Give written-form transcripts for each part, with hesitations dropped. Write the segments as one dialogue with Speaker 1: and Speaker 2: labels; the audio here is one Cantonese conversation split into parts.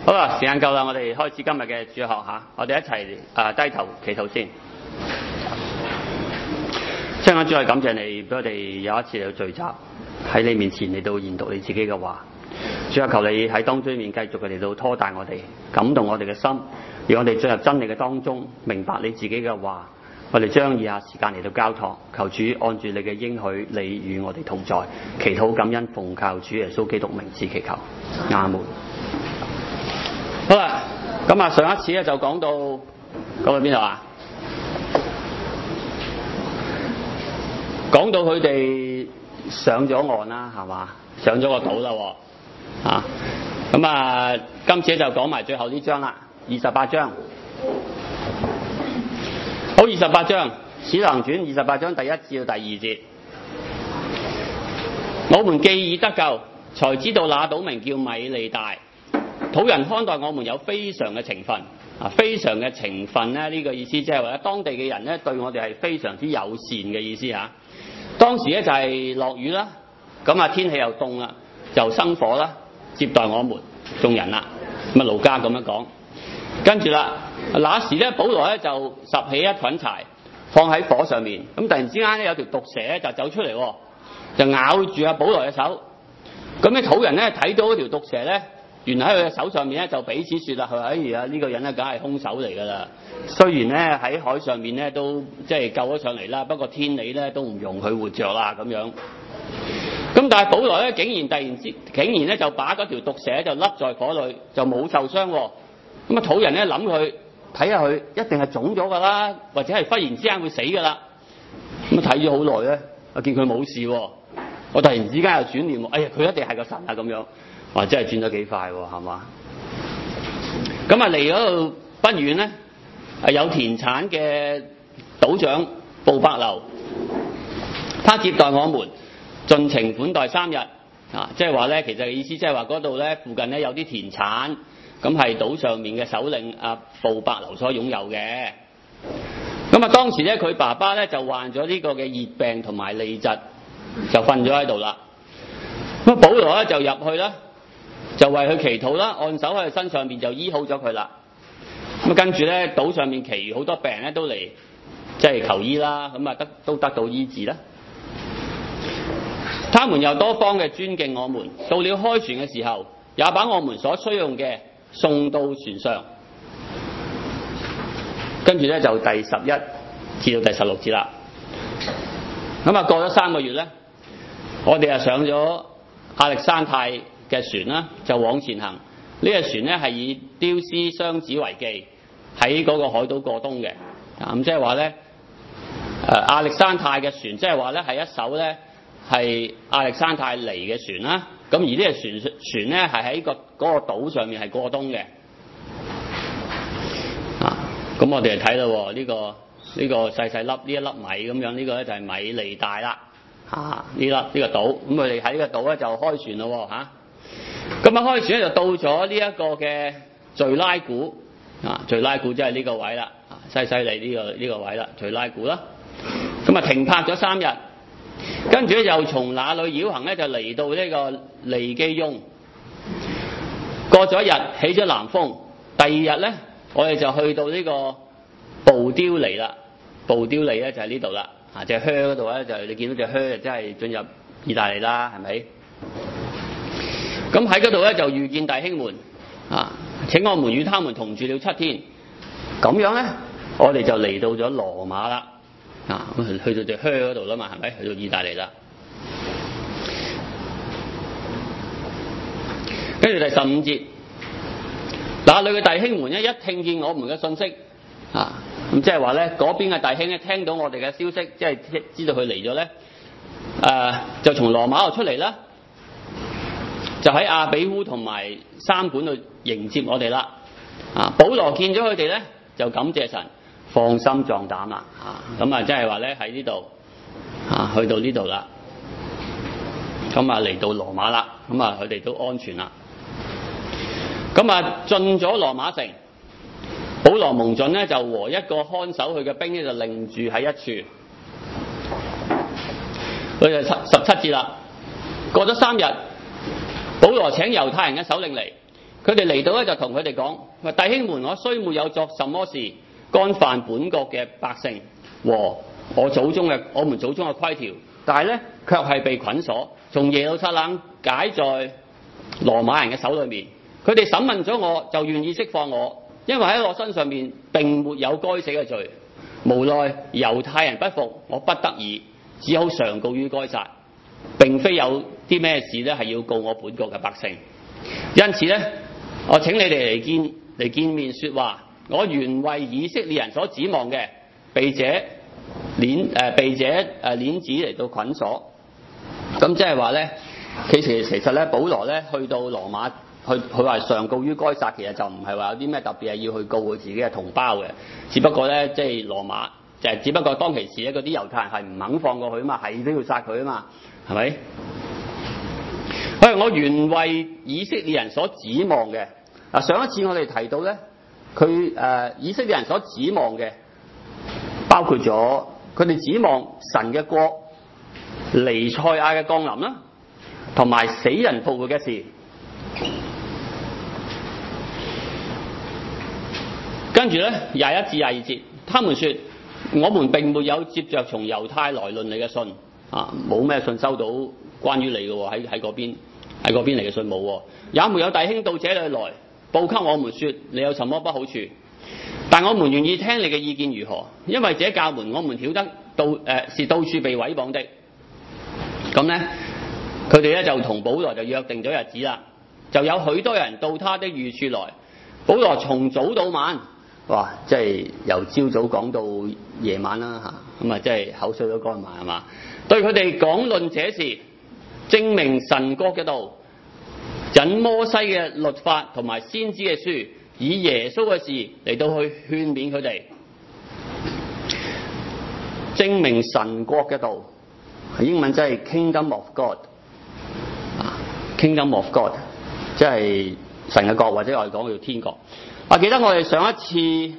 Speaker 1: 好啦，時間夠啦，我哋開始今日嘅主學嚇，我哋一齊低頭祈禱先。親愛主，我感謝你，俾我哋有一次嚟到聚集喺你面前嚟到研讀你自己嘅話。主啊，求你喺當中面繼續嚟到拖帶我哋，感動我哋嘅心，讓我哋進入真理嘅當中，明白你自己嘅話。我哋將以下時間嚟到交託，求主按住你嘅應許，你與我哋同在。祈禱感恩，奉靠主耶穌基督名字祈求，阿門。好啦，咁啊，上一次咧就講到邊度啊？講到佢哋上咗岸啦，係嘛？上咗個島啦，啊！咁啊，今次就講埋最後呢章啦，28章。好，28章《使徒行傳》28章第1至到第2節。我們既已得救，才知道那島名叫米利大。土人看待我們有非常嘅情分，非常嘅情分咧，呢個意思即係話當地嘅人咧對我哋係非常之友善嘅意思嚇。當時咧就係落雨啦，咁啊天氣又凍啦，就生火啦，接待我們眾人啦。咁啊路加咁樣講，跟住啦，那時咧保羅咧就拾起一捆柴放喺火上面，咁突然之間咧有條毒蛇咧就走出嚟，就咬住阿保羅嘅手。咁啲土人咧睇到嗰條毒蛇咧，原來喺佢嘅手上面咧就彼此説啦，佢話：哎呀呢個人咧梗係兇手嚟㗎啦！雖然咧喺海上面咧都即係救咗上嚟啦，不過天理咧都唔容佢活着啦咁樣。咁但係保羅咧竟然咧就把嗰條毒蛇就笠在火裏，就冇受傷喎。咁啊土人咧諗佢睇下佢一定係腫咗㗎啦，或者係忽然之間會死㗎啦。咁睇咗好耐咧，我見佢冇事喎。我突然之間又轉念，哎呀佢一定係個神啊咁樣。哇！真係轉得幾快喎，係嘛？咁啊嚟嗰度不遠咧，有田產嘅島長布伯流，他接待我們，盡情款待3日。即係話咧，其實嘅意思即係話嗰度咧附近咧有啲田產，咁係島上面嘅首領布伯流所擁有嘅。咁啊當時咧佢爸爸咧就患咗呢個嘅熱病同埋痢疾，就瞓咗喺度啦。咁保羅咧就入去啦。就為佢祈禱啦，按手喺佢身上面就醫好咗佢啦。咁跟住咧，島上面其餘好多病人咧都嚟即係求醫啦，咁啊都得到醫治啦。他們又多方嘅尊敬我們，到了開船嘅時候，也把我們所需用嘅送到船上。跟住咧就第11至到第16節啦。咁啊過咗3個月咧，我哋啊上咗亞歷山太嘅船啦，就往前行。呢個船咧係以丟斯雙子為記，喺嗰個海島過冬嘅。咁即係話咧，亞歷山太嘅船，即係話咧係一艘咧係亞歷山太嚟嘅船啦。咁而呢個船咧係喺嗰個島上面係過冬嘅。咁我哋就睇到呢個細細粒呢一粒米咁樣，呢個咧就係米利大啦。呢個島，咁佢哋喺呢個島咧就開船咯嚇。咁啊開船咧就到咗呢一個嘅敘拉古，敘拉古即係呢個位啦，西西里呢個位啦，敘拉古啦。咁啊停泊咗3日，跟住咧又從那裏繞行咧就嚟到呢個利基翁。過咗一日起咗南風，第2日咧我哋就去到呢個布丟尼啦。布丟尼咧就係呢度啦，隻靴嗰度咧就你見到隻靴就真係進入意大利啦，係咪？咁喺嗰度咧就遇見弟兄們，請我們與他們同住了7天。咁樣咧，我哋就嚟到咗羅馬啦，去到隻靴嗰度啦嘛，係咪？去到意大利啦。跟住第15節，那裏嘅弟兄們咧一聽見我們嘅信息，咁即係話咧嗰邊嘅弟兄咧聽到我哋嘅消息，即係知道佢嚟咗咧，就從羅馬度出嚟啦。就喺亞比烏同埋三館度迎接我哋啦。保羅見咗佢哋咧，就感謝神，放心壯膽啦。咁啊，即係話咧喺呢度去到呢度啦。咁啊嚟到羅馬啦，咁啊佢哋都安全啦。咁啊進咗羅馬城，保羅蒙准咧就和一個看守佢嘅兵咧就另住喺一處。佢就17節啦。過咗3日。保羅請猶太人嘅首領嚟， 佢哋嚟到咧就同佢哋講：弟兄們，我雖沒有作什麼事，干犯本國嘅百姓和我們祖宗嘅規條，但係咧卻係被捆鎖，從耶路撒冷解在羅馬人嘅手裏面。佢哋審問咗我，就願意釋放我，因為喺我身上面並沒有該死嘅罪。無奈猶太人不服，我不得已只好上告於該撒，並非有啲咩事咧係要告我本國嘅百姓。因此咧，我請你哋嚟見面說話。我原為以色列人所指望嘅，被這鏈子嚟到捆鎖。咁即係話咧，其實咧，保羅咧去到羅馬，佢話上告於該撒，其實就唔係話有啲咩特別係要去告佢自己嘅同胞嘅，只不過咧即係羅馬就係只不過當其時咧嗰啲猶太人係唔肯放過佢啊嘛，係都要殺佢啊嘛，係咪？我原為以色列人所指望嘅。嗱，上一次我哋提到咧，以色列人所指望嘅包括咗佢哋指望神嘅國、彌賽亞嘅降臨啦，同埋死人復活嘅事。跟住咧21至22節，他們說：我們並沒有接着從猶太來論你嘅信啊，冇咩信收到關於你嘅喎，喺嗰邊嚟嘅信冇喎，也沒有弟兄到這裡來報給我們說你有什麼不好處，但我們願意聽你嘅意見如何，因為這教門我們曉得是到處被毀謗的。咁咧，佢哋咧就同保羅就約定咗日子啦，就有許多人到他的寓處來。保羅從早到晚，哇，即係由朝早講到夜晚啦嚇，咁啊即係口水都乾埋係嘛？對佢哋講論這事，證明神國嘅道，引摩西嘅律法同埋先知嘅書，以耶穌嘅事嚟到去勸勉佢哋，證明神國嘅道，英文即係 Kingdom of God，Kingdom of God， 即係神嘅國，或者我哋講叫天國。我記得我哋上一次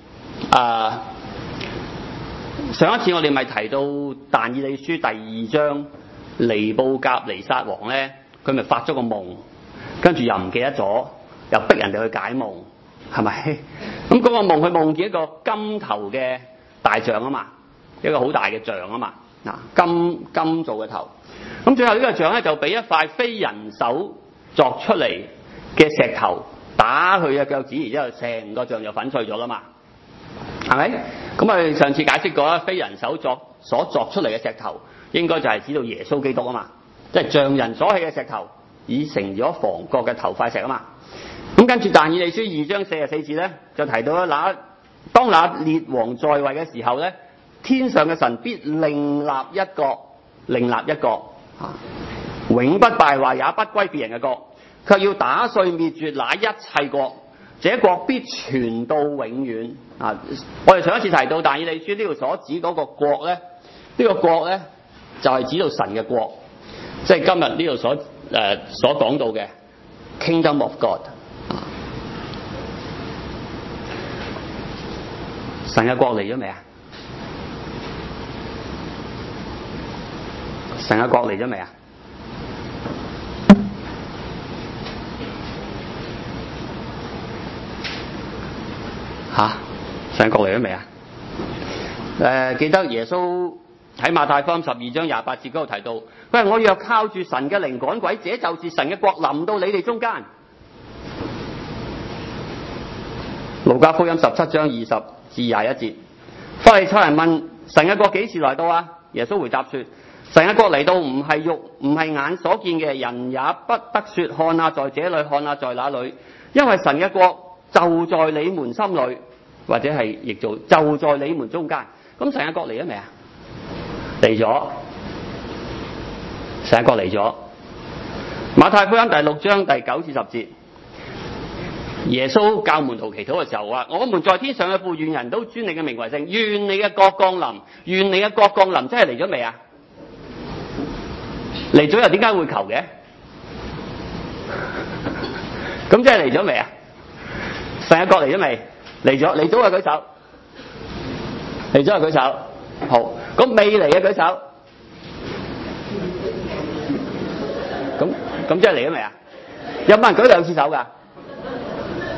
Speaker 1: 我哋咪提到但以理書第2章，尼布甲尼撒王咧，佢咪發咗個夢，跟住又唔記得咗，又逼人哋去解夢，係咪？咁嗰個夢佢夢見一個金頭嘅大象啊嘛，一個好大嘅象啊嘛，金做嘅頭。咁最後呢個象咧就俾一塊非人手作出嚟嘅石頭打佢嘅腳趾，然之後成個象就粉碎咗啦嘛，係咪？咁我哋上次解釋過啦，非人手所作出嚟嘅石頭，應該就係指到耶穌基督啊嘛，即係匠人所起嘅石頭，已成咗房角嘅頭塊石啊嘛。咁跟住但以理書2章44節咧，就提到啦，當那列王在位嘅時候咧，天上嘅神必另立一國，永不敗壞，也不歸別人嘅國，卻要打碎滅絕那一切國，這國必傳到永遠。我哋上一次提到但以理書呢度所指嗰個國咧，呢個國咧就係指到神嘅國，即係今日呢度所講到嘅 Kingdom of God。神嘅國嚟咗未啊？神嘅國嚟咗未啊？神嘅國嚟咗未啊？記得耶穌喺馬太福音12章28節嗰度提到，佢話我若靠住神嘅靈趕鬼，這就是神嘅國臨到你哋中間。路加福音17章20至21節，法利賽人問神嘅國幾時來到啊？耶穌回答說：神嘅國嚟到唔係肉唔係眼所見嘅，人也不得說看啊在這裏，看啊在那裏，因為神嘅國就在你們心裏，或者係譯做就在你們中間。咁神嘅國嚟咗未啊？嚟咗，神嘅國嚟咗。馬太福音第6章第9至10節，耶穌教門徒祈禱嘅時候話：我們在天上嘅父，願人都尊你嘅名為聖，願你嘅國降臨，願你嘅國降臨，真係嚟咗未啊？嚟咗又點解會求嘅？咁真係嚟咗未啊？神嘅國嚟咗未？嚟咗，嚟咗嘅舉手，嚟咗嘅舉手。好，咁未嚟嘅舉手。咁即係嚟咗未啊？有冇人舉2次手㗎？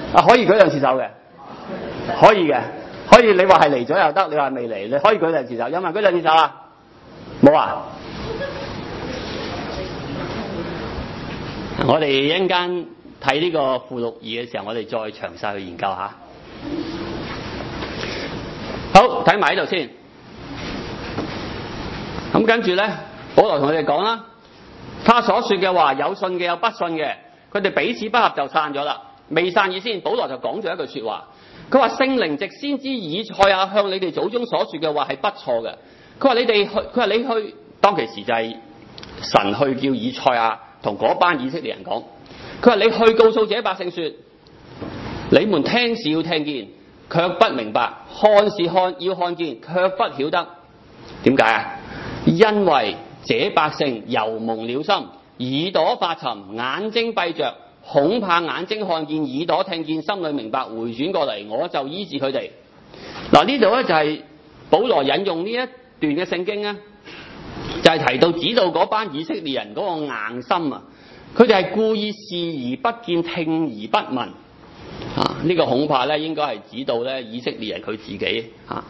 Speaker 1: 可以舉兩次手嘅，可以嘅，可以你話係嚟咗又得，你話未嚟，你可以舉兩次手。有冇人舉兩次手啊？冇啊？我哋一陣間睇呢個附錄2嘅時候，我哋再詳細去研究下。好，睇埋呢度先。咁跟住咧，保羅同佢哋講啦，他所說嘅話有信嘅有不信嘅，佢哋彼此不合就散咗啦。未散以先，保羅就講咗一句說話，佢話聖靈藉先知以賽亞向你哋祖宗所說嘅話係不錯嘅。佢話你哋去，佢話你去，當其時就係神去叫以賽亞同嗰班以色列人講，佢話你去告訴這百姓說，你們聽是要聽見，卻不明白；看是要看見，卻不曉得。點解啊？因為這百姓油蒙了心，耳朵發沉，眼睛閉着，恐怕眼睛看見，耳朵聽見，心裏明白，回轉過嚟，我就醫治佢哋。嗱，呢度咧就係保羅引用呢一段嘅聖經咧，就係提到指到嗰班以色列人嗰個硬心啊，佢哋係故意視而不見，聽而不聞啊！呢個恐怕咧應該係指到咧以色列人佢自己啊。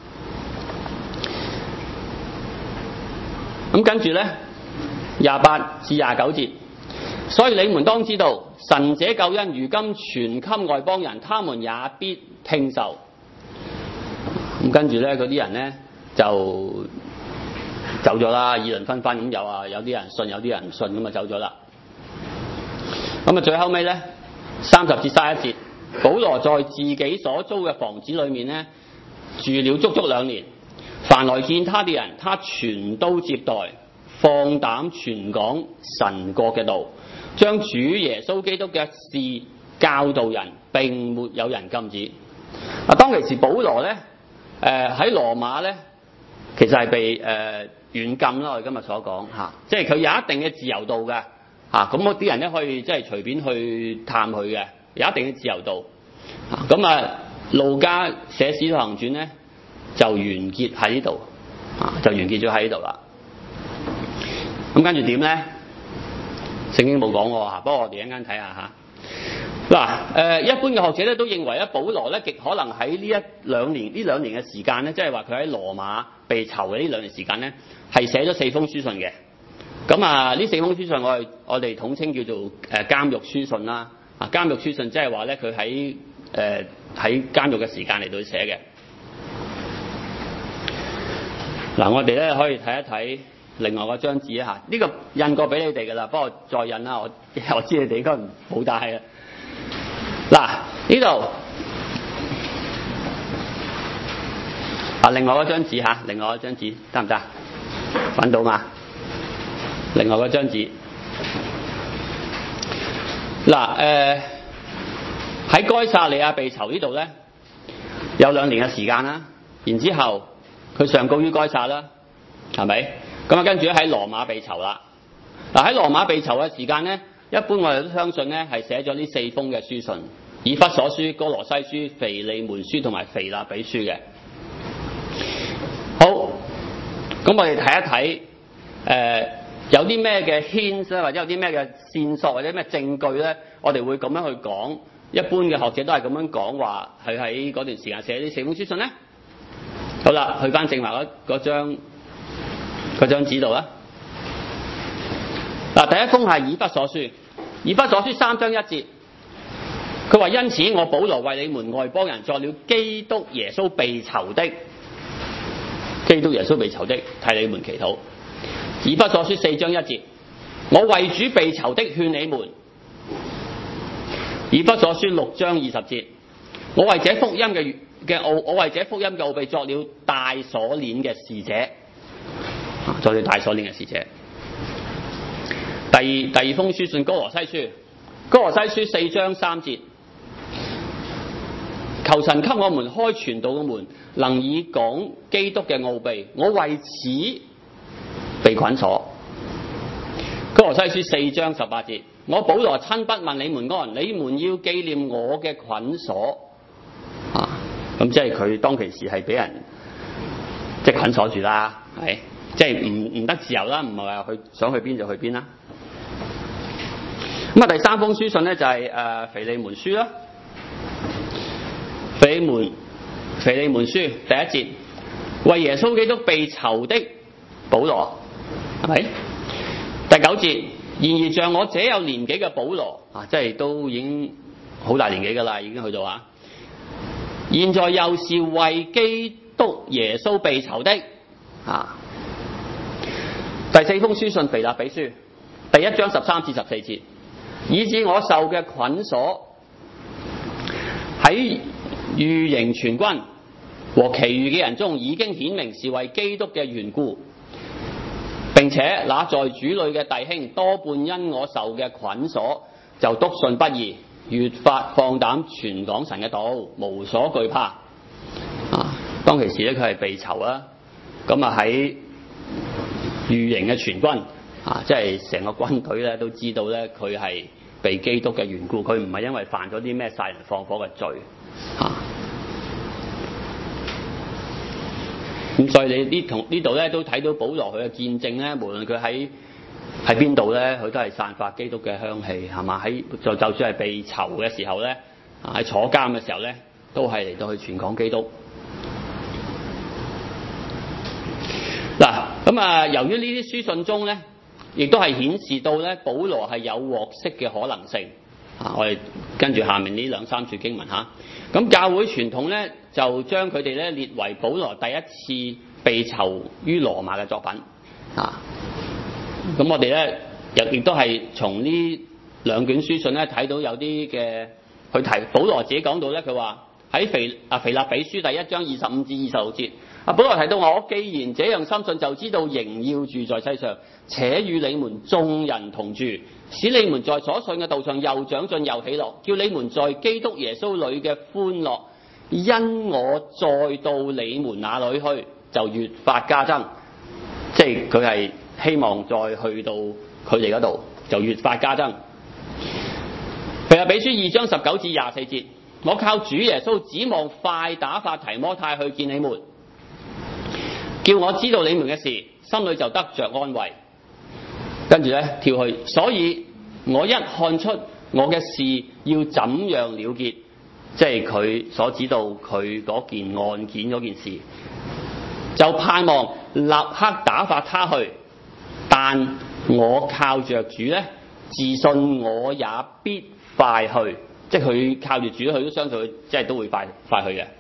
Speaker 1: 咁跟住咧28至29節，所以你們當知道，神這救恩如今傳給外邦人，他們也必聽受。咁跟住咧嗰啲人咧就走咗啦，議論紛紛咁有啲人信，有啲人唔信咁啊走咗啦。咁啊最後尾咧30至31節，保羅在自己所租嘅房子裏面咧住了足足2年。凡來見他的人，他全都接待，放膽傳講神國嘅道，將主耶穌基督嘅事教導人，並沒有人禁止。當其時保羅咧，喺羅馬咧，其實係被軟禁啦。我哋今日所講嚇，即係佢有一定嘅自由度嘅嚇。咁嗰啲人咧可以即係隨便去探佢嘅，有一定嘅自由度。咁路加寫使徒行傳咧，就完結喺呢度，就完結咗喺呢度啦。咁跟住點咧？聖經冇講喎，不過我哋一陣間睇下嚇。嗱，一般嘅學者咧都認為咧，保羅咧極可能喺呢兩年嘅時間咧，即係話佢喺羅馬被囚嘅呢2年時間咧，係寫咗4封書信嘅。咁呢4封書信我哋統稱叫做監獄書信啦。監獄書信即係話咧佢喺監獄嘅時間嚟到寫嘅。嗱，我哋咧可以睇一睇另外嗰張紙啊，呢個印過俾你哋噶啦，不過再印啦，我知你哋應該冇帶啊。嗱，呢度另外嗰張紙嚇，另外嗰張紙得唔得？揾到嘛？另外嗰張紙。嗱，喺該撒利亞被囚呢度咧，有2年嘅時間啦。然之後佢上告於該撒啦，係咪？咁跟住咧喺羅馬被囚啦。喺羅馬被囚嘅時間咧，一般我哋都相信咧係寫咗呢4封嘅書信，以弗所書、哥羅西書、腓利門書同埋腓立比書嘅。好，咁我哋睇一睇有啲咩嘅 hints 咧，或者有啲咩嘅線索或者咩證據咧，我哋會咁樣去講。一般嘅學者都係咁樣講話，佢喺嗰段時間寫呢4封書信咧。好啦，去翻正話嗰張紙度啦。嗱，第一封係以弗所書，以弗所書3章1節，佢話因此我保羅為你們外邦人作了基督耶穌被囚的，替你們祈禱。以弗所書4章1節，我為主被囚的勸你們。以弗所書6章20節，我為這福音嘅奧秘作了帶鎖鏈嘅使者，第二封書信哥羅西書4章3節，求神給我們開傳道嘅門，能以講基督嘅奧秘，我為此被捆鎖。哥羅西書4章18節，我保羅親筆問你們安，你們要紀念我嘅捆鎖。咁即係佢當其時係俾人即係捆鎖住啦，係即係唔得自由啦，唔係話佢想去邊就去邊啦。咁第3封書信咧就係腓利門書啦。 腓利門書第一節，為耶穌基督被囚的保羅，係咪？第9節，然而像我這有年紀嘅保羅即係都已經好大年紀㗎啦，已經去到現在又是為基督耶穌被囚的第4封書信腓立比書第1章13至14節，以致我受嘅捆鎖喺御營全軍和其餘嘅人中已經顯明是為基督嘅緣故，並且那在主裏嘅弟兄多半因我受嘅捆鎖就篤信不疑，越發放膽傳講神嘅道，無所懼怕。當其時咧，佢係被囚啦，咁喺御營嘅全軍即係成個軍隊咧都知道咧，佢係被基督嘅緣故，佢唔係因為犯咗啲咩殺人放火嘅罪咁所以你呢度咧都睇到保羅佢嘅見證咧，無論佢喺邊度咧，佢都係散發基督嘅香氣，係嘛？就算係被囚嘅時候咧，喺坐監嘅時候咧，都係嚟到去傳講基督。咁由於呢啲書信中咧，亦都係顯示到咧，保羅係有獲釋嘅可能性。我哋跟住下面呢2、3處經文咁教會傳統咧就將佢哋咧列為保羅第一次被囚於羅馬嘅作品咁我哋咧亦都係從呢2卷書信咧睇到有啲嘅去提保羅自己講到咧，佢話喺腓立比書第1章25至26節，保羅提到我既然這樣深信，就知道仍要住在世上，且與你們眾人同住，使你們在所信嘅道上又長進又喜樂，叫你們在基督耶穌裏嘅歡樂，因我再到你們那裏去，就越發加增。即係佢係希望再去到佢哋嗰度，就越發加增。腓立比書2章19至24節，我靠主耶穌指望快打發提摩太去見你們，叫我知道你們嘅事，心裏就得着安慰。跟住咧跳去，所以我一看出我嘅事要怎樣了結，即係佢所知道佢嗰件案件嗰件事，就盼望立刻打發他去。但我靠着主咧，自信我也必快去。即係佢靠住主，佢都相信佢即係都會快去嘅。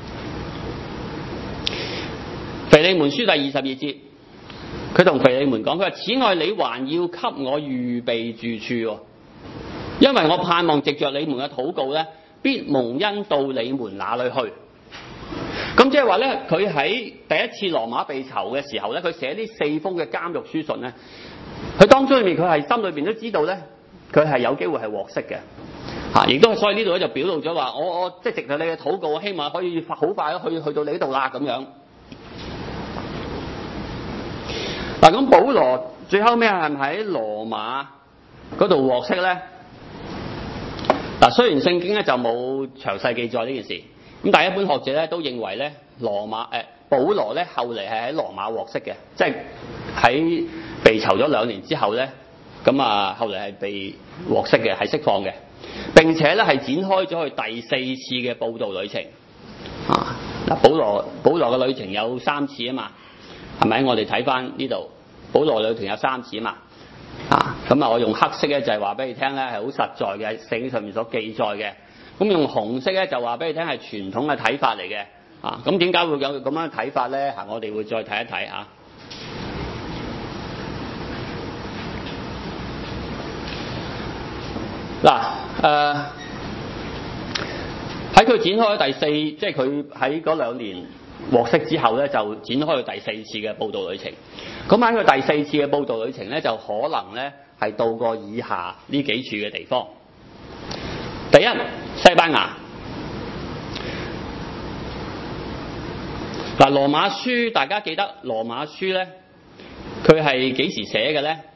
Speaker 1: 腓利門書第22節，佢同腓利門講，佢話：此外你還要給我預備住處，因為我盼望藉着你們嘅禱告咧，必蒙恩到你們那裏去。咁即係話咧，佢喺第一次羅馬被囚嘅時候咧，佢寫呢4封嘅監獄書信咧，佢當中裏面佢係心裏邊都知道咧，佢係有機會係獲釋嘅。亦都係，所以呢度咧就表露咗話，我即係藉著你嘅禱告，我希望可以好快去到你度啦咁樣。咁保羅最後尾係咪喺羅馬嗰度獲釋咧？雖然聖經咧就冇詳細記載呢件事，咁但係一般學者咧都認為咧，保羅咧後嚟係喺羅馬獲釋嘅，即係喺被囚咗2年之後咧，後嚟係被獲釋嘅，係釋放嘅。並且咧係展開咗佢第4次嘅佈道旅程。保羅嘅旅程有3次啊嘛，係咪？我哋睇翻呢度，保羅旅程有3次啊嘛。我用黑色咧就係話俾你聽咧係好實在嘅，聖經上面所記載嘅。咁用紅色咧就話俾你聽係傳統嘅睇法嚟嘅。咁點解會有咁樣嘅睇法咧？我哋會再睇一睇喺佢展開第4，即係佢喺嗰2年獲釋之後咧，就展開佢第4次嘅佈道旅程。咁喺佢第4次嘅佈道旅程咧，就可能咧係到過以下呢幾處嘅地方。第一，西班牙。羅馬書大家記得羅馬書咧，佢係幾時寫嘅咧？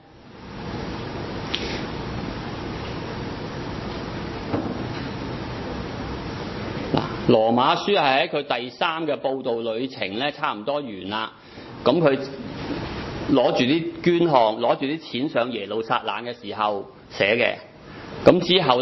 Speaker 1: 羅馬書係喺佢第3嘅佈道旅程咧，差唔多完啦。咁佢攞住啲捐項，攞住啲錢上耶路撒冷嘅時候寫嘅。咁之後咧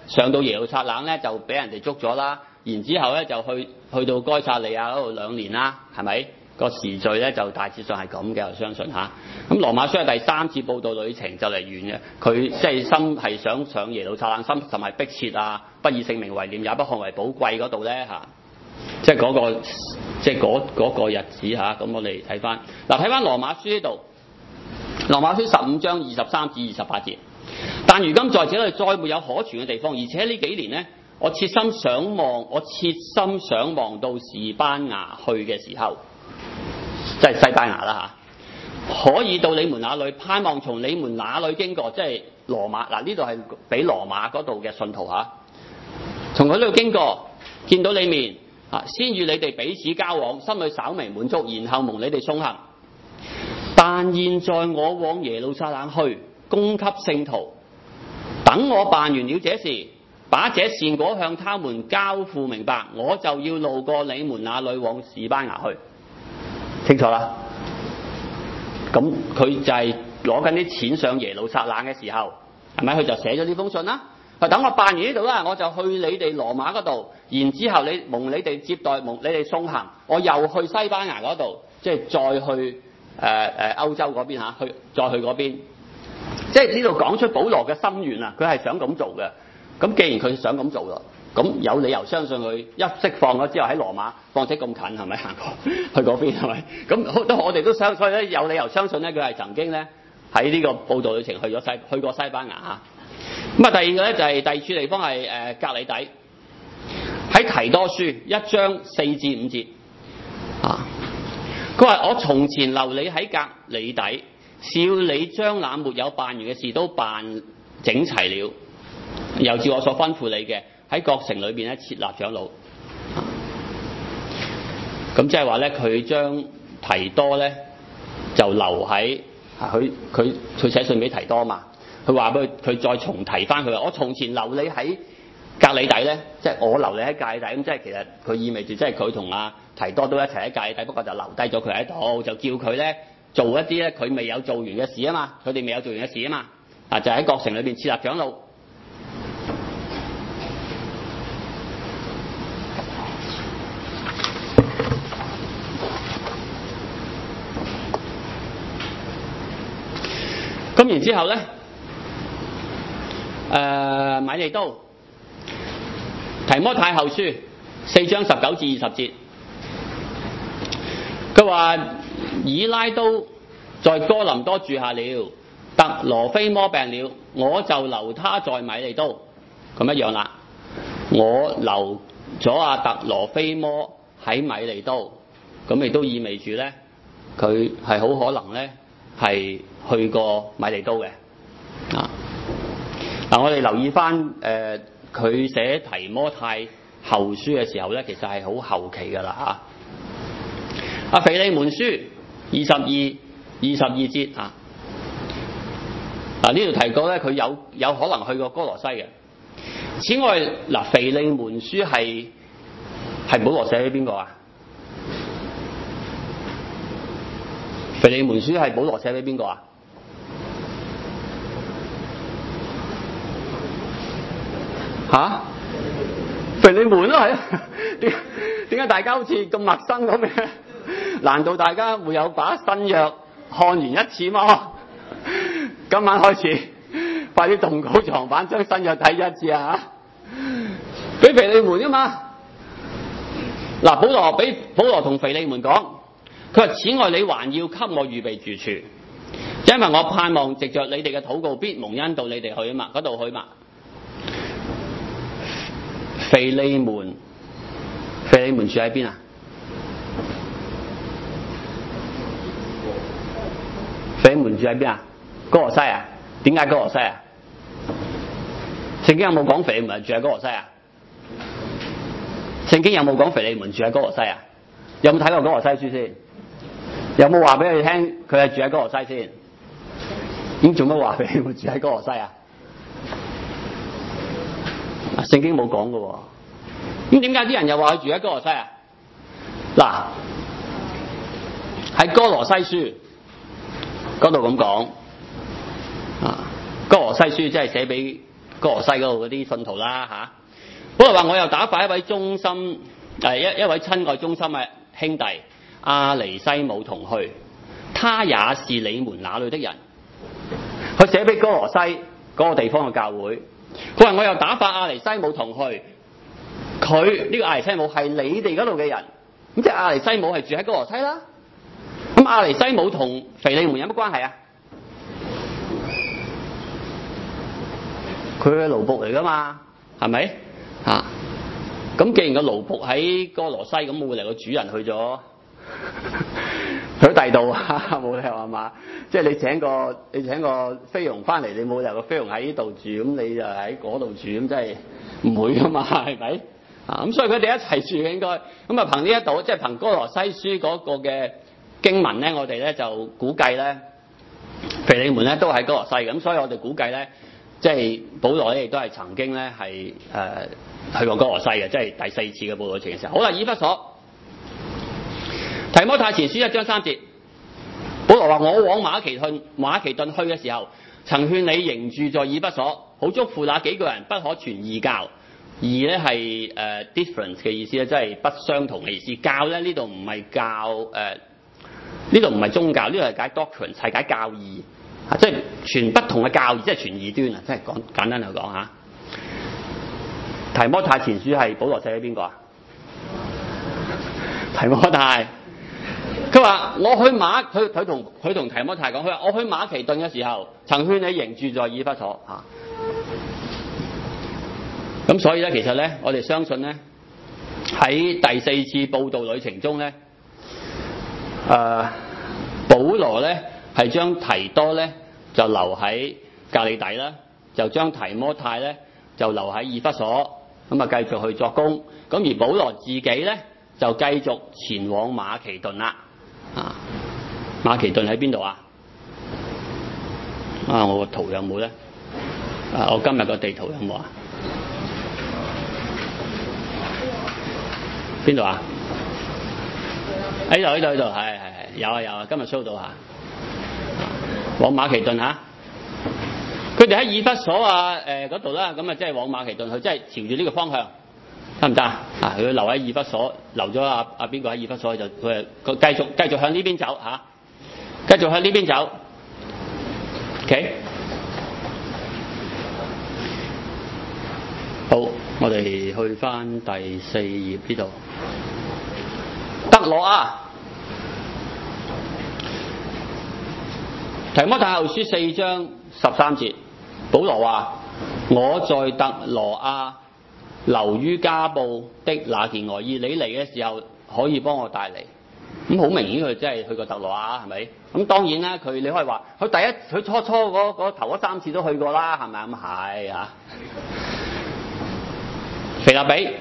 Speaker 1: 上到耶路撒冷咧就俾人哋捉咗啦，然之後咧就去到該撒利亞嗰度2年啦，係咪？個時序咧就大致上係咁嘅，我相信嚇。咁羅馬書係第3次佈道旅程就嚟完嘅，佢即係心係想上耶路撒冷，心甚係迫切啊，不以性命為念，也不看為寶貴嗰度咧嚇，即係嗰個日子嚇。咁我哋睇翻嗱，睇翻羅馬書呢度，羅馬書15章23至28節。但如今在這裏再沒有可傳嘅地方，而且呢幾年呢，我切心想望到士班牙去嘅時候，即係西班牙啦嚇，可以到你們那裏，盼望從你們那裏經過，即係羅馬嗱，呢度係俾羅馬嗰度嘅信徒嚇，從佢呢度經過，見到你面啊，先與你哋彼此交往，心裏稍微滿足，然後蒙你哋送行。但現在我往耶路撒冷去，供給聖徒，等我辦完了這事，把這善果向他們交付明白，我就要路過你們那裏往士班牙去。清楚啦？咁佢就係攞緊啲錢上耶路撒冷嘅時候，係咪佢就寫咗呢封信啦？等我辦完呢度啦，我就去你哋羅馬嗰度，然之後蒙你哋接待，蒙你哋送行，我又去西班牙嗰度，即係再去歐洲嗰邊嚇，再去嗰邊。即係呢度講出保羅嘅心願啊！佢係想咁做嘅。咁既然佢想咁做咯，咁有理由相信佢一釋放咗之後喺羅馬，況且咁近係咪行過去嗰邊係咪？咁我哋都相信，所以咧有理由相信咧佢係曾經咧喺呢個佈道旅程去過西班牙嚇。咁啊，第二個咧就係第二處地方係革哩底，喺提多書1章4至5節啊。佢話：我從前留你喺革哩底，是要你將那沒有辦完嘅事都辦整齊了，又照我所吩咐你嘅，喺各城裏邊咧設立長老。咁即係話咧，佢將提多咧就留喺佢寫信俾提多嘛。佢話俾佢再重提翻佢話：我從前留你喺革哩底咧，即係我留你喺革哩底。咁即係其實佢意味住即係佢同阿提多都一齊喺革哩底，不過就留低咗佢喺度，就叫佢咧做一啲咧佢未有做完嘅事啊嘛，佢哋未有做完嘅事啊嘛。就喺各城裏邊設立長老。咁然之後咧，米利都提摩太後書4章19至20節，佢話以拉都在哥林多住下了，特羅菲摩病了，我就留他在米利都。咁一樣啦，我留咗阿特羅菲摩喺米利都，咁亦都意味住咧，佢係好可能咧係去過米利都嘅。嗱，我哋留意翻佢寫提摩太後書嘅時候咧，其實係好後期㗎啦嚇。阿腓利門書22節啊，嗱呢度提過咧，佢有可能去過哥羅西嘅。此外，嗱腓利門書係保羅寫俾邊個啊？腓利門書係保羅寫俾邊個啊？嚇？腓利門咯係啊？點解大家好似咁陌生咁嘅？難道大家會有把新約看完一次嗎？今晚開始，快啲動稿床板將新約睇一次啊！俾腓利門啊嘛。嗱，保羅同腓利門講，佢話：此外你還要給我預備住處，因為我盼望藉着你哋嘅禱告必蒙恩到你哋去啊嘛，嗰度去嘛。腓利門住喺邊啊？腓利門住喺邊啊？哥羅西啊？點解哥羅西啊？聖經有冇講腓利門住喺哥羅西啊？聖經有冇講腓利門住喺哥羅西啊？有冇睇過哥羅西書先？有冇話俾你聽佢係住喺哥羅西先？咁做乜話腓利門住喺哥羅西啊？聖經冇講㗎喎。咁點解啲人又話佢住喺哥羅西啊？嗱，喺哥羅西書嗰度咁講啊，哥羅西書即係寫俾哥羅西嗰度嗰啲信徒啦嚇。保羅話：我又打發一位忠心一位親愛忠心嘅兄弟阿尼西姆同去，他也是你們那裏的人。佢寫俾哥羅西嗰個地方嘅教會，佢話：我又打發阿尼西姆同去，佢呢個阿尼西姆係你哋嗰度嘅人，咁即係阿尼西姆係住喺哥羅西啦。咁阿尼西姆同腓利門有乜關係啊？佢係奴僕嚟噶嘛，係咪啊？咁既然個奴僕喺哥羅西，咁冇理由個主人去咗去咗第二度啊？冇理由係嘛？即係你請個菲傭翻嚟，你冇理由個菲傭喺呢度住，咁你就喺嗰度住，咁真係唔會噶嘛？係咪啊？咁所以佢哋一齊住嘅應該。咁啊憑呢一度，即係憑哥羅西書嗰個嘅經文咧，我哋咧就估計咧，腓利門咧都喺哥羅西，咁所以我哋估計咧。即係保羅咧，亦都係曾經咧係去過哥羅西嘅，即係第4次嘅佈道旅程嘅時候。好啦，以弗所提摩太前書1章3節，保羅話：我往馬其頓去嘅時候，曾勸你仍住在以弗所，好囑咐那幾個人不可傳異教。異咧係different 嘅意思咧，即係不相同嘅意思。教咧呢度唔係教呢度唔係宗教，呢度係解 doctrine， 係解教義。即係傳不同嘅教義，即係傳異端啊！即係講簡單嚟講嚇。提摩太前書係保羅寫俾邊個啊？提摩太，佢話我去佢同提摩太講，佢話我去馬其頓嘅時候，曾勸你仍住在以弗所嚇。咁所以咧，其實咧，我哋相信咧，喺第4次佈道旅程中咧，保羅咧係將提多咧就留喺革哩底啦，就將提摩太咧就留喺以弗所，咁啊繼續去作工。咁而保羅自己咧就繼續前往馬其頓啦。啊，馬其頓喺邊度啊？啊，我個圖有冇咧？啊，我今日個地圖有冇啊？邊度啊？喺度，係有啊，今日 show 到下。往馬其頓嚇，佢哋喺以弗所嗰度啦，咁啊即係往馬其頓去，即係朝住呢個方向，得唔得啊？佢留喺以弗所，留咗阿邊個喺以弗所，就佢繼續向呢邊走嚇，繼續向呢邊走。OK， 好，我哋去翻第4頁呢度，得羅亞。提摩太後書4章13節，保羅話：我在特羅亞留於加布的那件外衣，你嚟嘅時候可以幫我帶嚟。咁好明顯佢真係去過特羅亞，係咪？咁當然啦，你可以話佢初嗰頭嗰3次都去過啦，係咪？咁係嚇。腓立比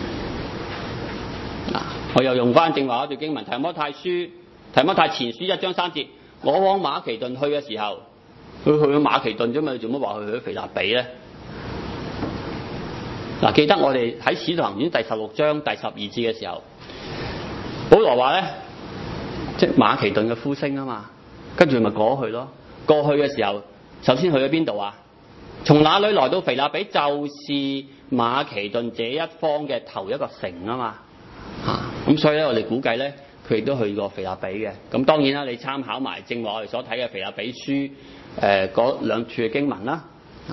Speaker 1: 我又用翻正話嗰段經文，提摩太前書1章3節。我往馬其頓去嘅時候，佢去咗馬其頓啫嘛，你做乜話佢去咗腓立比咧？嗱，記得我哋喺使徒行傳第16章第12節嘅時候，保羅話咧，即係馬其頓嘅呼聲啊嘛，跟住咪過去咯。過去嘅時候，首先去咗邊度啊？從那裏來到腓立比，就是馬其頓這一方嘅頭一個城啊嘛。咁所以咧，我哋估計咧。佢亦都去過腓立比嘅，咁當然啦，你參考埋正話我哋所睇嘅腓立比書嗰2處嘅經文啦。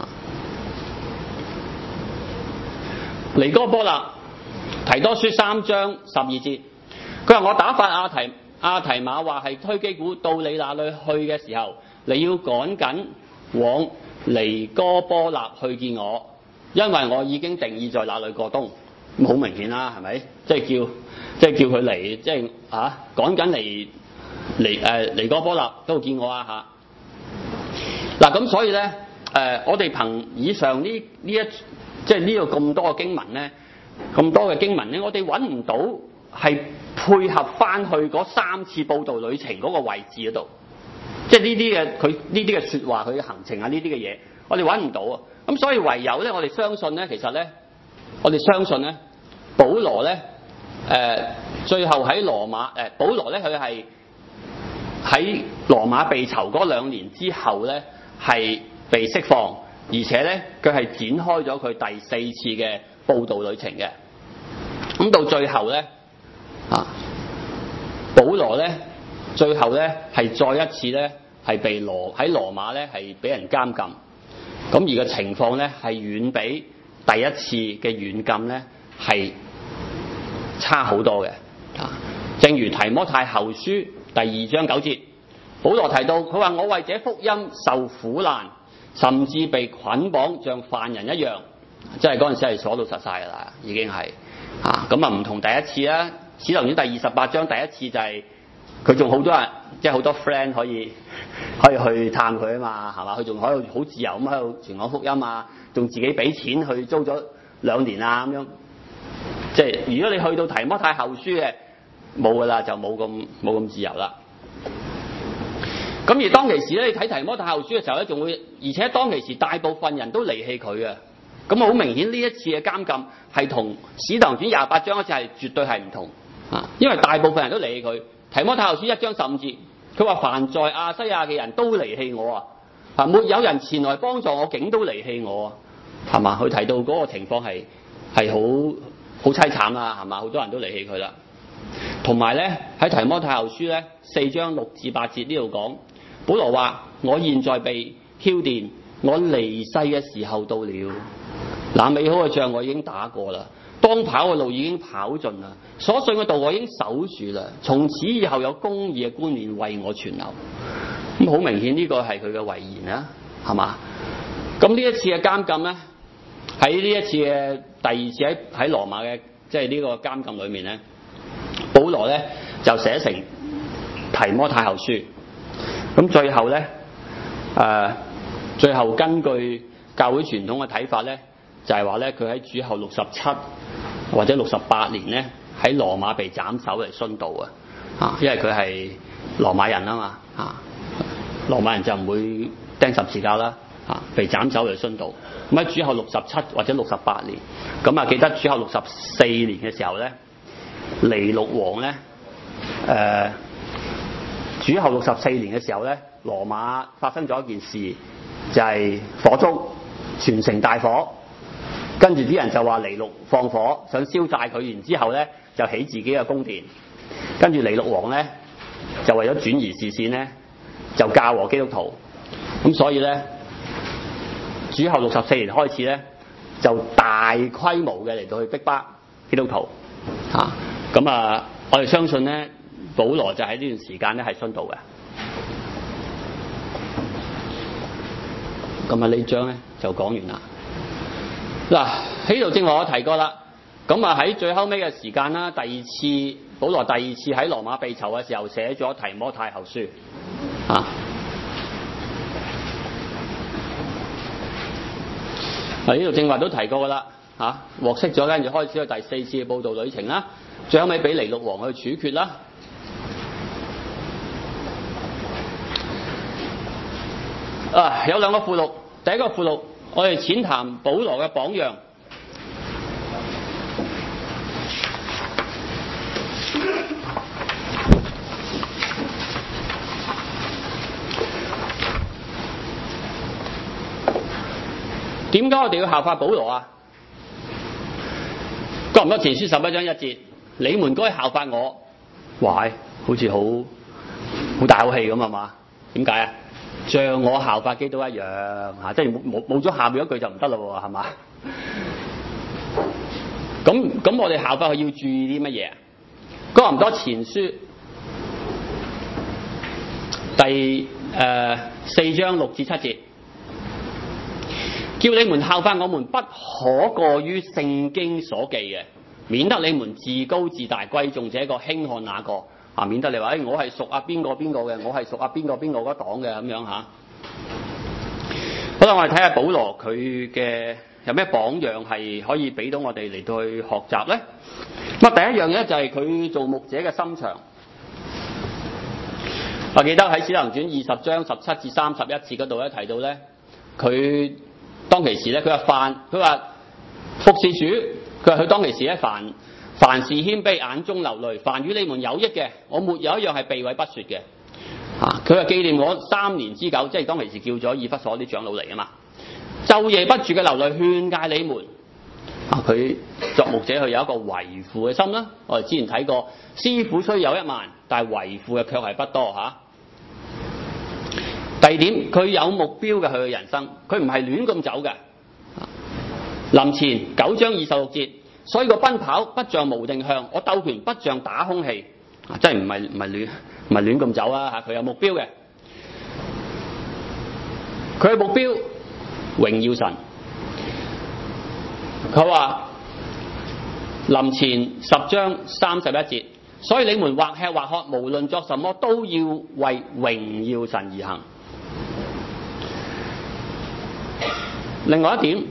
Speaker 1: 尼哥波納提多書3章12節，佢話我打發阿提馬話係推基古到你那裏去嘅時候，你要趕緊往尼哥波納去見我，因為我已經定意在那裏過冬。咁好明顯啦，係咪？即係叫佢嚟，即係趕緊嚟尼哥波納嗰度見我啊嚇！嗱咁所以咧，我哋憑以上呢即係呢度咁多嘅經文咧，我哋揾唔到係配合翻去嗰3次佈道旅程嗰個位置嗰度，即係呢啲嘅説話，佢嘅行程啊，呢啲嘅嘢，我哋揾唔到啊！咁所以唯有咧，我哋相信咧，其實咧。我哋相信咧，保羅咧，最後喺羅馬，保羅咧佢係喺羅馬被囚嗰2年之後咧，係被釋放， 而且咧佢係展開咗佢第4次嘅佈道旅程嘅。咁到最後咧保羅咧最後咧係再一次咧係被喺羅馬咧係俾人監禁，咁而個情況咧係遠比第一次嘅軟禁咧係差好多嘅。正如提摩太後書第2章9節，保羅提到佢話：我為這福音受苦難，甚至被捆綁像犯人一樣，即係嗰陣時係鎖到實晒㗎啦，已經係咁啊，唔同第一次啦。使徒行傳第28章第一次就係佢仲好多人，即係好多 friend 可以去探佢啊嘛，係嘛？佢仲可以好自由咁喺度傳講福音啊，仲自己俾錢去租咗2年啊咁樣。即係如果你去到提摩太後書嘅冇㗎啦，就冇咁自由啦。咁而當其時咧，你睇提摩太後書嘅時候咧，仲會而且當其時大部分人都離棄佢嘅。咁好明顯呢一次嘅監禁係同使徒行傳28章嗰次係絕對係唔同因為大部分人都離棄佢。提摩太後書1章15節，佢話：凡在亞西亞嘅人都離棄我沒有人前來幫助我，竟都離棄我係嘛？佢提到嗰個情況係好凄慘啦，係嘛？好多人都離棄佢啦。同埋咧喺提摩太後書咧4章6至8節呢度講，保羅話：我現在被澆奠，我離世嘅時候到了。那美好嘅仗我已經打過啦，當跑嘅路已經跑盡啦，所信嘅道我已經守住啦。從此以後有公義嘅冠冕為我存留。咁好明顯呢個係佢嘅遺言啦，係嘛？咁呢一次嘅監禁咧，喺呢一次嘅第二次喺羅馬嘅即係呢個監禁裏面咧，保羅咧就寫成提摩太後書。咁最後咧最後根據教會傳統嘅睇法咧，就係話咧佢喺主後67或者68年咧喺羅馬被斬首嚟殉道因為佢係羅馬人啊嘛羅馬人就唔會釘十字架啦被斬首嚟殉道。咁喺主後67或者68年，咁記得主後64年嘅時候咧，尼祿王咧主後64年嘅時候咧，羅馬發生咗一件事，就係火燭，全城大火，跟住啲人就話尼祿放火想燒曬佢，然之後咧就起自己嘅宮殿，跟住尼祿王咧就為咗轉移視線咧就教和基督徒，咁所以咧主後64年開始咧就大規模嘅嚟到去逼迫基督徒我哋相信咧保羅就喺呢段時間咧係殉道嘅。咁呢章咧就講完啦。嗱，喺度正話我提過啦。咁喺最後尾嘅時間啦，保羅第二次喺羅馬被囚嘅時候寫咗提摩太後書呢度正話都提過噶啦獲釋咗，跟住開始咗第4次嘅佈道旅程啦，最後尾俾尼祿王去處決啦。有2個附錄，第一個附錄我哋淺談保羅嘅榜樣。點解我哋要效法保羅啊？哥林多前書11章1節，你們該效法我。哇，好似好大口氣咁係嘛？點解啊？像我效法基督一樣即係冇咗下面一句就唔得啦喎，係嘛？咁我哋效法佢要注意啲乜嘢？哥林多前書第4章6至7節。叫你們效法我們，不可過於聖經所記嘅，免得你們自高自大，貴重這個輕看那個免得你話我係屬邊個邊個嘅，我係屬邊個邊個嗰黨嘅咁樣好啦，我哋睇下保羅佢嘅有咩榜樣係可以俾到我哋嚟到去學習咧。咁第一樣嘢就係佢做牧者嘅心腸。我記得喺《使徒行傳》20章17至31節嗰度咧提到咧，佢當其時咧，佢話服侍主，佢話佢當其時咧凡事謙卑，眼中流淚，凡與你們有益嘅，我沒有一樣係避諱不說嘅。佢話紀念我3年之久，即係當其時叫咗以弗所啲長老嚟啊嘛。 晝夜不住嘅流淚勸誡你們。佢作牧者佢有一個為父嘅心啦。我哋之前睇過，師傅雖有1萬，但係為父嘅卻係不多嚇。第二點，佢有目標嘅佢嘅人生，佢唔係亂咁走嘅。林前9章26節，所以個奔跑不像無定向，我鬥拳不像打空氣，真係唔係亂咁走啊嚇！佢有目標嘅，佢嘅目標榮耀神。佢話林前10章31節，所以你們或吃或喝，無論作什麼，都要為榮耀神而行。另外一點，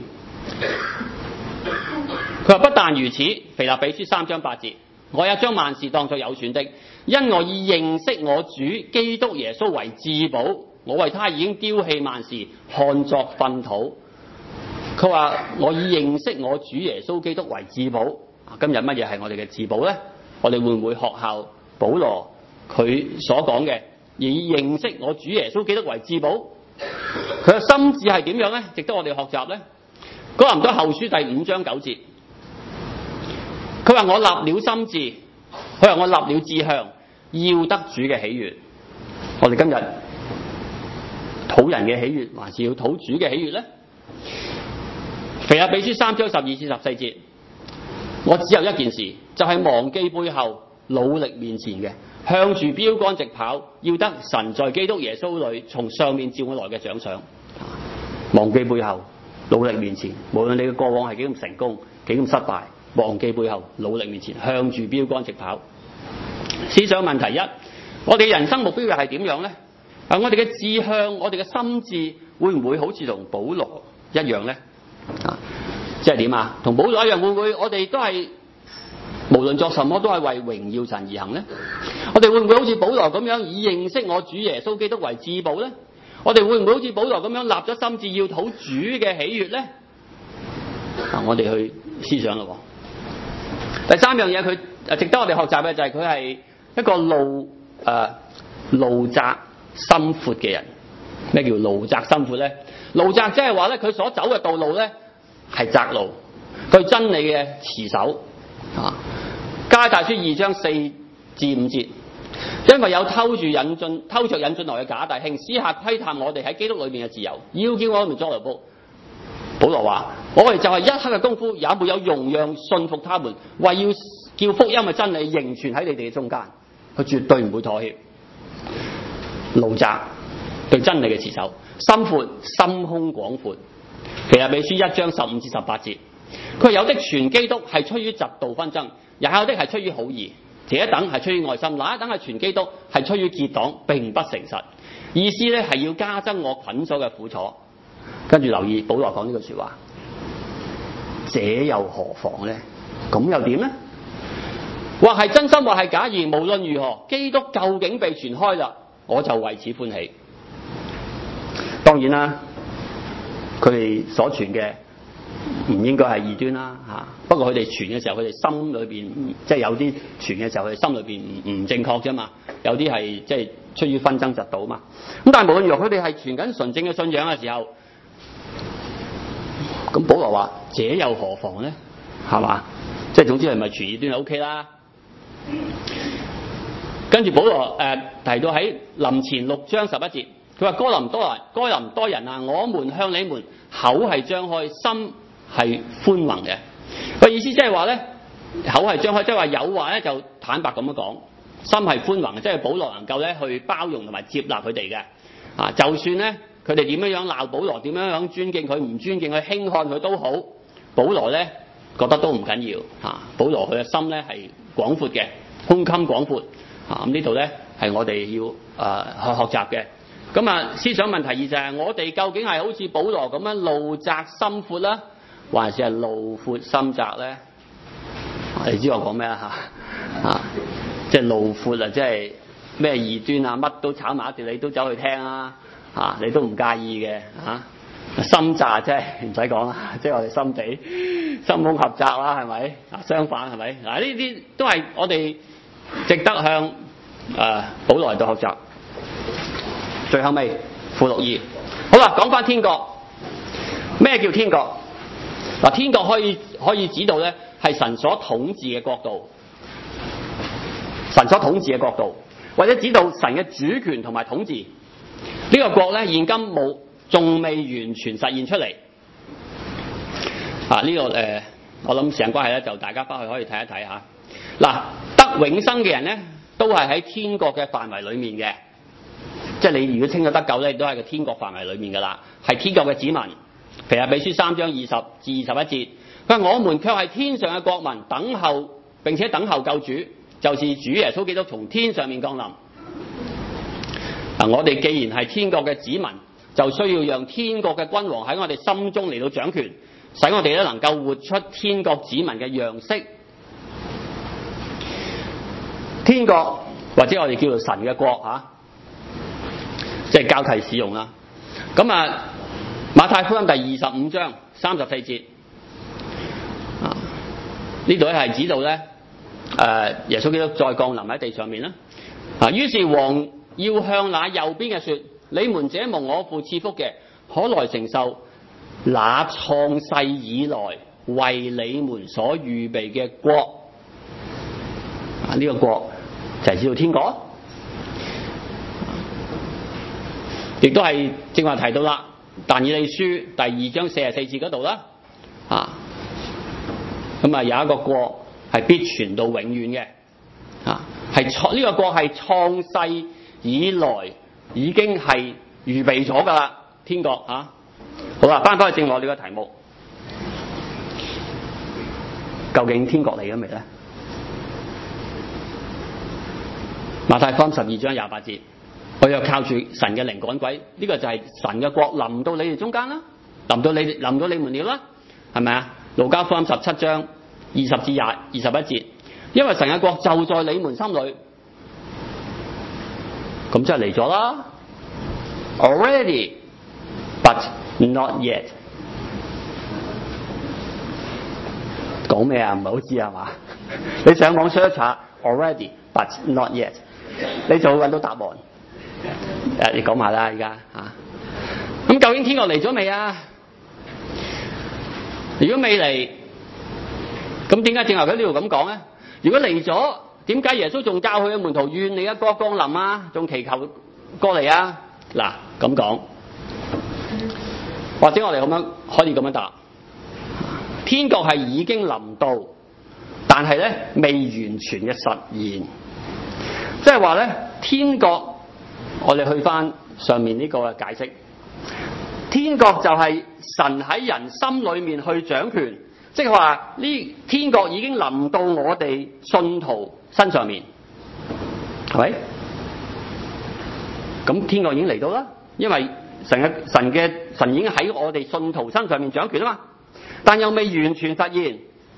Speaker 1: 佢話不但如此，腓立比書3章8節，我也將萬事當作有損的，因我以認識我主基督耶穌為至寶，我為他已經丟棄萬事，看作糞土。佢話我以認識我主耶穌基督為至寶。今日乜嘢係我哋嘅至寶呢？我哋會唔會學效保羅佢所講嘅，以認識我主耶穌基督為至寶？佢嘅心志係點樣呢？值得我哋學習呢？哥林多後書第5章9節，佢話我立了心志，佢話我立了志向，要得主嘅喜悅。我哋今日討人嘅喜悅，還是要討主嘅喜悅呢？腓立比書3章12至14節，我只有一件事，就係忘記背後，努力面前嘅，向住標竿直跑，要得神在基督耶穌裏從上面召我來嘅獎賞。忘記背後，努力面前，無論你嘅過往係幾咁成功，幾咁失敗，忘記背後，努力面前，向住標竿直跑。思想問題一，我哋人生目標又係點樣呢？我哋嘅志向，我哋嘅心志會唔會好似同保羅一樣呢？即係點啊？同保羅一樣，會唔會我哋都係無論作什麼都係為榮耀神而行呢？我哋會唔會好似保羅咁樣以認識我主耶穌基督為至寶呢？我哋會唔會好似保羅咁樣立咗心志要討主嘅喜悅呢？我哋去思想咯。第三樣嘢，佢值得我哋學習嘅就係佢係一個路窄心闊嘅人。咩叫路窄心闊呢？路窄即係話咧，佢所走嘅道路咧係窄路，對真理嘅持守。加拉太書2章4至5節，因為有偷着引進來嘅假弟兄，私下窺探我哋喺基督裏面嘅自由，要叫我們作奴僕。保羅話：我哋就係一刻嘅功夫，也沒有容讓信服他們，為要叫福音嘅真理仍存喺你哋嘅中間。佢絕對唔會妥協。路窄，對真理嘅持守；心闊，心胸廣闊。腓立比書1章15至18節，佢話有的傳基督係出於嫉妒紛爭，也有的係出於好意。這一等係出於愛心，那一等係傳基督係出於結黨，並不誠實。意思咧係要加增我捆鎖嘅苦楚。跟住留意保羅講呢句說話，這又何妨呢？咁又點呢？或係真心，或係假意，無論如何，基督究竟被傳開啦，我就為此歡喜。當然啦，佢哋所傳嘅唔應該係異端啦嚇。不過佢哋傳嘅時候，佢哋心裏邊即係有啲傳嘅時候，佢哋心裏邊唔正確啫嘛。有啲係即係出於紛爭嫉妒嘛。咁但係無論如何，佢哋係傳緊純正嘅信仰嘅時候，咁保羅話：這又何妨呢？係嘛？即係總之係咪傳異端就 OK 啦。跟住保羅提到喺林前6章11節，佢話哥林多人啊，我們向你們口係張開，心係寬宏嘅。個意思即係話咧，口係張開，即係話有話咧就坦白咁樣講，心係寬宏嘅，即係保羅能夠咧去包容同埋接納佢哋嘅。就算咧佢哋點樣鬧保羅，點樣尊敬佢，唔尊敬佢，輕看佢都好，保羅咧覺得都唔緊要。保羅佢嘅心咧係廣闊嘅，胸襟廣闊。咁呢度咧係我哋要去學習嘅。咁思想問題二就係我哋究竟係好似保羅咁樣路窄心闊啦，還是係路闊心窄咧？你知我講咩啊？即係路闊啊，即係咩異端啊，乜都炒埋一碟，你都走去聽啊，你都唔介意嘅心窄即係唔使講啦，即係我哋心地心胸狹窄啦，係咪？相反係咪？呢啲都係我哋值得向保羅度學習。最後尾附錄2，好啦，講翻天國。 咩叫天國？嗱，天國可以指到咧係神所統治嘅國度，神所統治嘅國度，或者指到神嘅主權同埋統治。呢個國咧現今仲未完全實現出嚟。我諗時間關係咧，就大家翻去可以睇一睇嚇。嗱，得永生嘅人咧，都係喺天國嘅範圍裡面嘅，即係你如果稱咗得救咧，都係個天國範圍裡面㗎啦，係天國嘅子民。腓立比書3章20至21節，佢話我們卻係天上嘅國民，並且等候救主，就是主耶穌基督從天上面降臨。我哋既然係天國嘅子民，就需要讓天國嘅君王喺我哋心中嚟到掌權，使我哋咧能夠活出天國子民嘅樣式。天國或者我哋叫做神嘅國嚇，即係交替使用啦。咁馬太福音第25章34節呢度咧係指到咧耶穌基督再降臨喺地上面啦。於是王要向那右邊嘅說：你們這蒙我父賜福嘅，可來承受那創世以來為你們所預備嘅國。呢個國就係指到天國，亦都係正話提到啦。但以理書第2章44節嗰度啦，咁有一個國係必傳到永遠嘅，呢個國係創世以來已經係預備咗噶啦，天國好啦，翻返去正我哋嘅題目，究竟天國嚟咗未咧？馬太福音12章28節。我又靠住神嘅靈趕鬼，呢個就係神嘅國臨到你哋中間啦，臨到你們了啦，係咪啊？路加福音17章20至21節，因為神嘅國就在你們心裏，咁即係嚟咗啦 ，already but not yet。講咩啊？唔係好知係嘛？你上網 search 下 already but not yet， 你就會揾到答案。你講埋啦，而家咁究竟天國嚟咗未啊？如果未嚟，咁點解正話喺呢度咁講咧？如果嚟咗，點解耶穌仲教佢嘅門徒願你嘅國降臨啊？仲祈求過嚟啊？嗱，咁講，或者我哋可以咁樣答：天國係已經臨到，但係咧未完全嘅實現，即係話咧天國。我哋去翻上面呢個解釋，天國就係神喺人心裏面去掌權，即係話呢天國已經臨到我哋信徒身上面，係咪？咁天國已經嚟到啦，因為神已經喺我哋信徒身上面掌權啊嘛，但又未完全實現，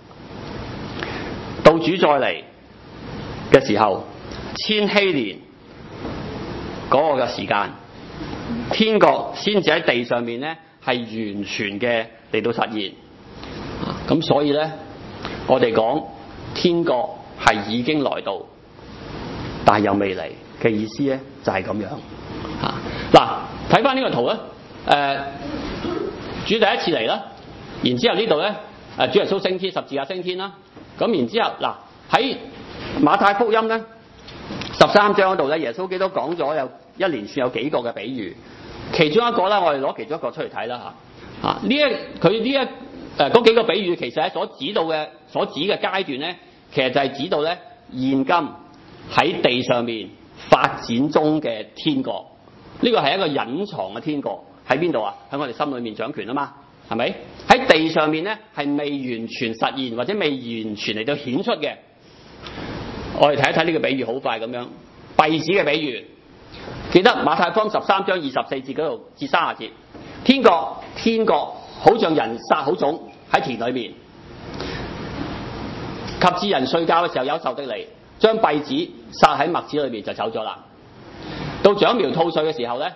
Speaker 1: 到主再嚟嘅時候，1000年。嗰個嘅時間，天國先至喺地上面咧係完全嘅嚟到實現。咁所以咧，我哋講天國係已經來到，但係又未嚟嘅意思咧就係咁樣。嗱，睇翻呢個圖咧，主第一次嚟啦，然之後呢度咧主耶穌升天，十字架升天啦。咁然之後嗱喺馬太福音咧13章嗰度咧，耶穌基督講咗有一連串有幾個嘅比喻，其中一個咧，我哋攞其中一個出嚟睇啦嚇。嗰幾個比喻其實係所指嘅階段咧，其實就係指到咧現今喺地上面發展中嘅天國。呢個係一個隱藏嘅天國喺邊度啊？喺我哋心裏面掌權啊嘛，係咪？喺地上面咧係未完全實現或者未完全嚟到顯出嘅。我哋睇一睇呢個比喻，好快咁樣。稗子嘅比喻，記得馬太福音13章24節嗰度至30節，天國好像人撒好種喺田裏面，及至人睡覺嘅時候，有仇敵嚟將稗子撒喺麥子裏面就走咗啦。到長苗吐穗嘅時候咧，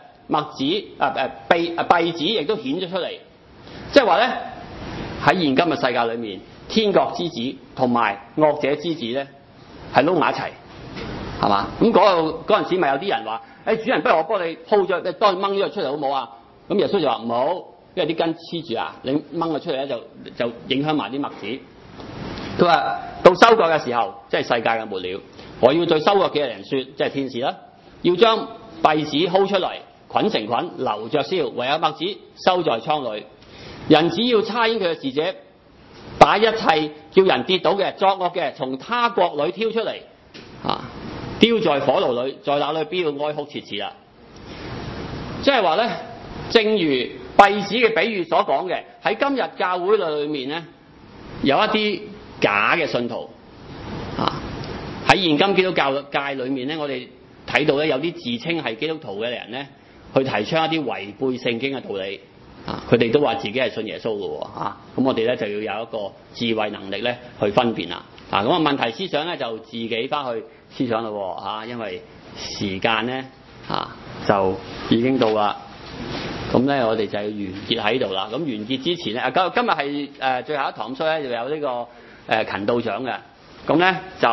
Speaker 1: 稗子亦都顯咗出嚟，即係話咧喺現今嘅世界裏面，天國之子同埋惡者之子咧係撈埋一齊，係嘛？咁嗰陣時咪有啲人話：主人，不如我幫你鋪咗，幫你掹咗佢出嚟好唔好啊？咁耶穌就話唔好， 因為啲根黐住啊，你掹咗出嚟咧就影響埋啲麥子。佢話到收割嘅時候，即係世界嘅末了，我要對收割嘅人說，即係天使啦，要將稗子薅出嚟，捆成捆，留着燒，唯有麥子收在倉裏。人只要差遣佢嘅使者，把一切叫人跌倒嘅、作惡嘅，從他國裏挑出嚟，丟在火爐裏，在那裏必要哀哭切齒啦。即係話咧，正如稗子嘅比喻所講嘅，喺今日教會裏面咧，有一啲假嘅信徒喺現今基督教界裏面咧，我哋睇到咧有啲自稱係基督徒嘅人咧，去提倡一啲違背聖經嘅道理。佢哋都話自己係信耶穌嘅喎，咁我哋咧就要有一個智慧能力咧去分辨啦。咁問題思想咧就自己翻去思想咯喎，因為時間咧就已經到啦。咁咧我哋就要完結喺度啦。咁完結之前咧，今日係最後一堂，所以咧就有呢個勤道獎嘅。咁咧就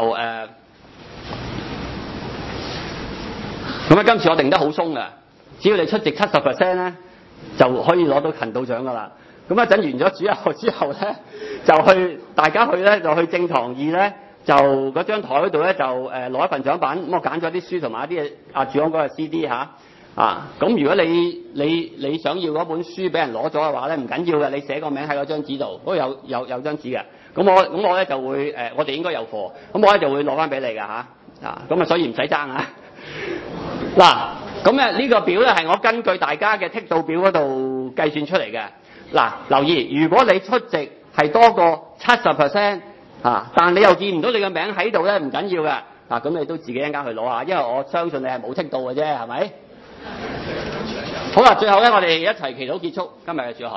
Speaker 1: 咁咧今次我定得好鬆嘅，只要你出席70%咧，就可以攞到勤道獎噶啦。咁一陣完咗主日學之後咧，大家就去正堂2咧，就嗰張台嗰度咧就攞一份獎品。咁我揀咗啲書同埋一啲主講嗰個 CD 咁如果你想要嗰本書俾人攞咗嘅話咧，唔緊要嘅，你寫個名喺嗰張紙度，嗰度有張紙嘅。咁我咧就會我哋應該有貨，咁我咧就會攞翻俾你㗎咁所以唔使爭啊。嗱，咁呢個表咧係我根據大家嘅剔到表嗰度計算出嚟嘅。嗱，留意，如果你出席係多過70%但你又見唔到你嘅名喺度咧，唔緊要嘅。咁你都自己一陣間去攞下，因為我相信你係冇剔到嘅啫，係咪？好啦，最後咧，我哋一齊祈禱結束今日嘅主學。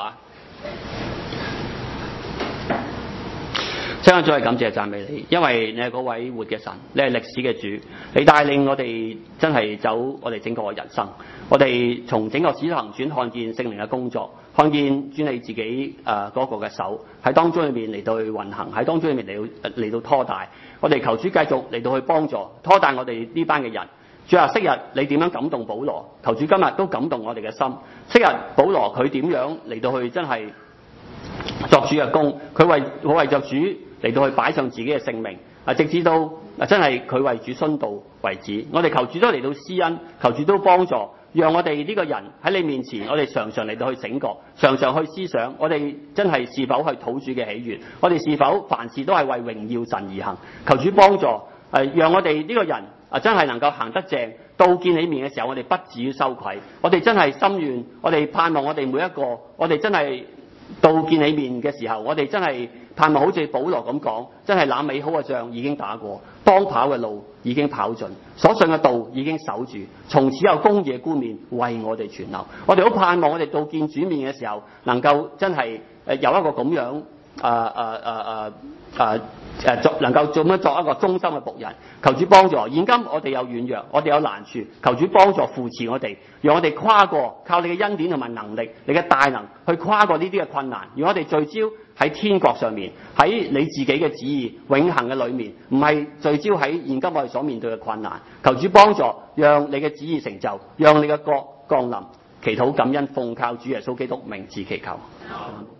Speaker 1: 真係再感謝讚美你，因為你係嗰位活嘅神，你係歷史嘅主，你帶領我哋真係走我哋整個人生。我哋從整個使徒行傳看見聖靈嘅工作，看見主你自己嗰個嘅手喺當中裏面嚟到去運行，喺當中裏面嚟到拖帶。我哋求主繼續嚟到去幫助拖帶我哋呢班嘅人。主啊，昔日你點樣感動保羅？求主今日都感動我哋嘅心。昔日保羅佢點樣嚟到去真係作主嘅工？佢為着主嚟到去擺上自己嘅性命，直至到真係佢為主殉道為止。我哋求主都嚟到施恩，求主都幫助，讓我哋呢個人喺你面前，我哋常常嚟到去醒覺，常常去思想，我哋真係是否去討主嘅喜悅？我哋是否凡事都係為榮耀神而行？求主幫助，讓我哋呢個人真係能夠行得正，到見你面嘅時候，我哋不至於羞愧。我哋真係心願，我哋盼望我哋每一個，我哋真係到見你面嘅時候，我哋真係盼望好似保羅咁講，真係那美好嘅仗已經打過，當跑嘅路已經跑盡，所信嘅道已經守住，從此有公義嘅冠冕為我哋存留。我哋好盼望我哋到見主面嘅時候，能夠真係有一個咁樣能夠做乜作一個忠心嘅僕人。求主幫助。現今我哋有軟弱，我哋有難處，求主幫助扶持我哋，讓我哋跨過，靠你嘅恩典同埋能力，你嘅大能去跨過呢啲嘅困難，讓我哋聚焦喺天國上面，喺你自己嘅旨意永恆嘅裏面，唔係聚焦喺現今我哋所面對嘅困難。求主幫助，讓你嘅旨意成就，讓你嘅國降臨。祈禱感恩奉靠主耶穌基督名字祈求。